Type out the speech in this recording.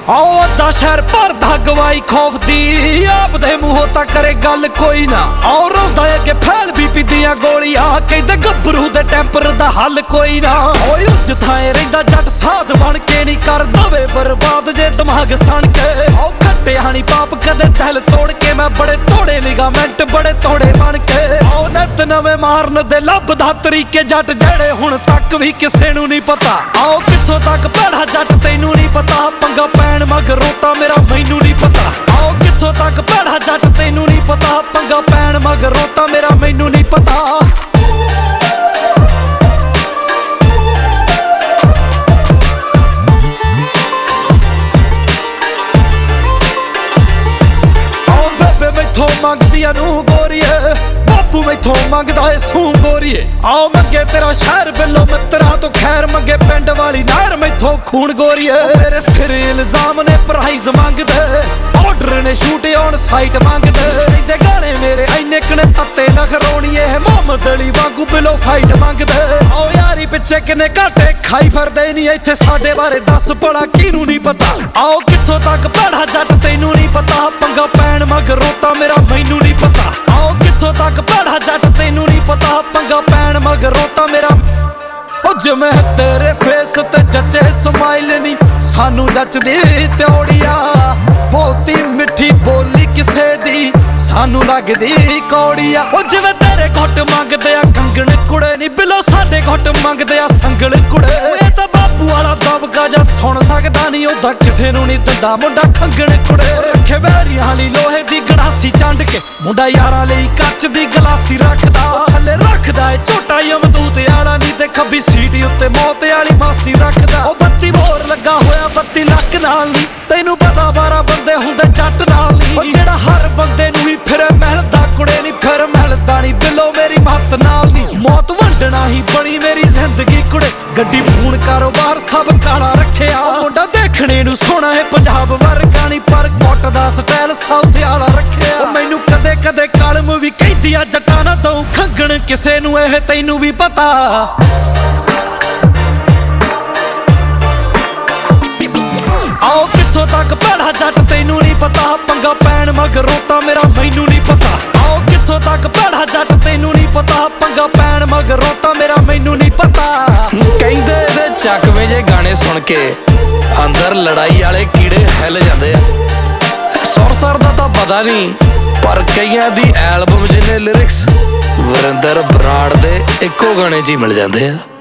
आओ अद्धा शहर भरदा गवाई खौफ दी, आपदे मूंहों तां करे गल कोई ना। और रोंदा अगे फैल बीपी दियां गोलियां, कहंदे गब्बरू दे टैंपर दा हल कोई ना। ओए उज थाए रहिंदा जट साध बन के नी कर दवे बर्बाद जे दिमाग सण के। ओ खट्टिया नी पाप कदे दिल तोड़ के, मैं बड़े तोड़े लिगामेंट बड़े तोड़े बन के। ओ नित नवे मारन दे लभदा तरीके जट जेड़े हुण तक भी किसे नू नी पता। आओ कित्थों तक भैड़ा जट तैनू नी पता, पंगा पैण मगरों तां मेरा मैनू नी पता। आओ कित्थों तक भैड़ा जट तैनू नी पता, पंगा पैण मगरों तां मेरा मैनू नी पता। मैथों मंगदिया नू गोरीए, बापू मैथों मंगदा है सू गोरीए। आओ मंगे तेरा शहर बिलो मित्रा तो खैर, मंगे पिंड वाली नहर मैथों खून गोरीए। मेरे सिर इल्जाम ने प्राइज मंगदे, ऑर्डर ने शूट ऑन साइट मंगदे। इहदे गाने मेरे इन्ने कने तत्ते नखरोणीए, मोहम्मद अली वांगू बिलो फाइट मंगदे। आओ यारी पिछे किने घाटे खाई फिरदे नी, इत्थे साडे बारे दस भला किनू नी पता। आओ कित्थों तक भैड़ा जट तैनू नी पता, पंगा पैण मगरों तां मेरा मैनू नी पता। आओ कित्थों तक भैड़ा जट तैनू नी पता, पंगा पैण मगरों तां मेरा। ओ जिवें तेरे फेस ते जचे स्माइल नी, सानू जचदी त्योड़िया। बहुती मिठी बोली किसे दी, सानू लगदी कौड़िया। ओ जिवें तेरे घुट मंगदे आ कंगण कुड़े नी, बिलो साडे घुट मंगदे आ संगल कुड़े। ये तां बापू वाला दबका जा सुन सकदा नी, ओदा किसे नू नी दिंदा मुंडा खंगण कुड़े। रखे वैरियां ली लोहे दी गड़ासी चंड के, मुंडा यारां लई कच दी गलासी रखदा। थल्ले रखदा ए झोटा यमदूत आला नी, ते खब्बी सीट उत्ते मौत आली मासी रखदा। ओ 32 बोर लगा होया 32 लख नाल नी, तैनू पता 12 बंदे हुंदे जट नाल नी। ओ जेड़ा हर बंदे नू ही फिरे महलदा कुड़े नी, फिर महलदा नी बिलो मेरी मत नाल नी। मौत वंडना ही बनी मेरी जिंदगी कुड़े, गड्डी फोन कारोबार सब काला रखिया। मुंडा देखने नू सोहना है पंजाब वर्गा नी, पर कोट दा स्टाइल साउथ आला रखिया। मैनू कदे कदे कलम भी कहदी आ जट्टां ना दऊं खंगण किसे नू, एह तैनू भी पता। आओ कित्थों तक भैड़ा जट तैनू नी पता, पंगा पैण मगरों तां मेरा मैनू नी पता। आओ कित्थों तक भैड़ा जट तैनू नी पता, पंगा पैण मगरों तां मेरा मैनू नी पता। कहंदे इहदे चकवे जे गाने सुन के अंदर लड़ाई वाले कीड़े हिल जांदे आ। सुर दा तां पता नहीं, पर कईयां दी एल्बम जिन्ने लिरिक्स वरिंदर बराड़ दे इक्को गाने च ही मिल जांदे आ।